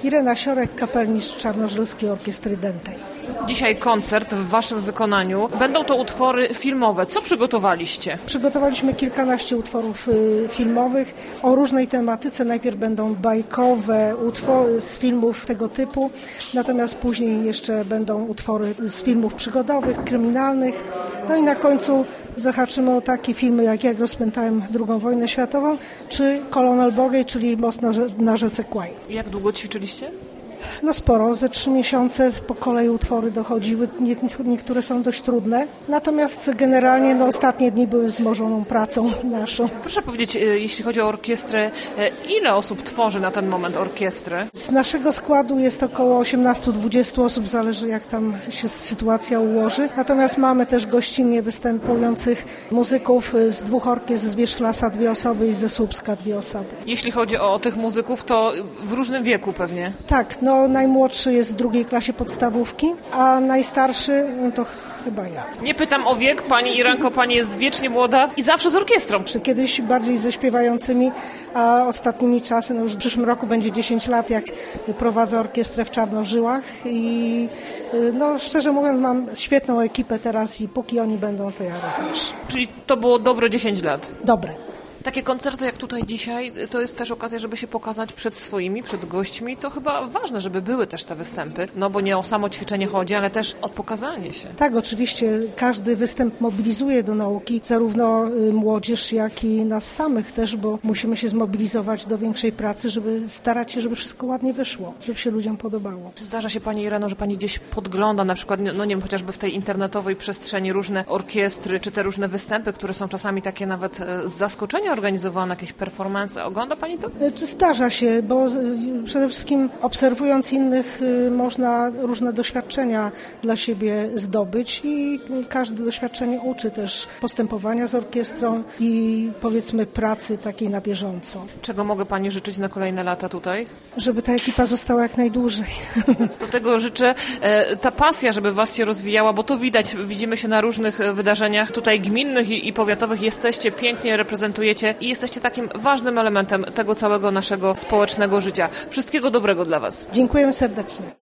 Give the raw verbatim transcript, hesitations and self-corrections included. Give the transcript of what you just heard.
Irena Siorek, kapelmistrz Czarnożylskiej Orkiestry Dętej. Dzisiaj koncert w waszym wykonaniu. Będą to utwory filmowe. Co przygotowaliście? Przygotowaliśmy kilkanaście utworów y, filmowych o różnej tematyce. Najpierw będą bajkowe utwory z filmów tego typu, natomiast później jeszcze będą utwory z filmów przygodowych, kryminalnych. No i na końcu zahaczymy o takie filmy jak Jak rozpętałem drugą wojnę światową, czy Kolonel Bogej, czyli Most na, na rzece Kłaj. Jak długo ćwiczyliście? No sporo, ze trzy miesiące po kolei utwory dochodziły, nie, niektóre są dość trudne, natomiast generalnie no, ostatnie dni były wzmożoną pracą naszą. Proszę powiedzieć, jeśli chodzi o orkiestrę, ile osób tworzy na ten moment orkiestrę? Z naszego składu jest około osiemnaście do dwudziestu osób, zależy jak tam się sytuacja ułoży, natomiast mamy też gościnnie występujących muzyków z dwóch orkiestr, z Wierzchlasa dwie osoby i ze Słupska dwie osoby. Jeśli chodzi o tych muzyków, to w różnym wieku pewnie? Tak, no najmłodszy jest w drugiej klasie podstawówki, a najstarszy no to chyba ja. Nie pytam o wiek, pani Irenko, pani jest wiecznie młoda i zawsze z orkiestrą. Kiedyś bardziej ze śpiewającymi, a ostatnimi czasy, no już w przyszłym roku będzie dziesięć lat, jak prowadzę orkiestrę w Czarnożyłach i no szczerze mówiąc mam świetną ekipę teraz i póki oni będą, to ja również. Czyli to było dobre dziesięć lat? Dobre. Takie koncerty jak tutaj dzisiaj, to jest też okazja, żeby się pokazać przed swoimi, przed gośćmi. To chyba ważne, żeby były też te występy, no bo nie o samo ćwiczenie chodzi, ale też o pokazanie się. Tak, oczywiście każdy występ mobilizuje do nauki zarówno młodzież, jak i nas samych też, bo musimy się zmobilizować do większej pracy, żeby starać się, żeby wszystko ładnie wyszło, żeby się ludziom podobało. Czy zdarza się pani Ireno, że pani gdzieś podgląda na przykład, no nie wiem, chociażby w tej internetowej przestrzeni różne orkiestry, czy te różne występy, które są czasami takie nawet z zaskoczenia organizowane, jakieś performance. Ogląda pani to? Czy zdarza się, bo przede wszystkim obserwując innych można różne doświadczenia dla siebie zdobyć i każde doświadczenie uczy też postępowania z orkiestrą i powiedzmy pracy takiej na bieżąco. Czego mogę pani życzyć na kolejne lata tutaj? Żeby ta ekipa została jak najdłużej. Do tego życzę e, ta pasja, żeby was się rozwijała, bo to widać, widzimy się na różnych wydarzeniach tutaj gminnych i, i powiatowych. Jesteście, pięknie reprezentujecie i jesteście takim ważnym elementem tego całego naszego społecznego życia. Wszystkiego dobrego dla was. Dziękuję serdecznie.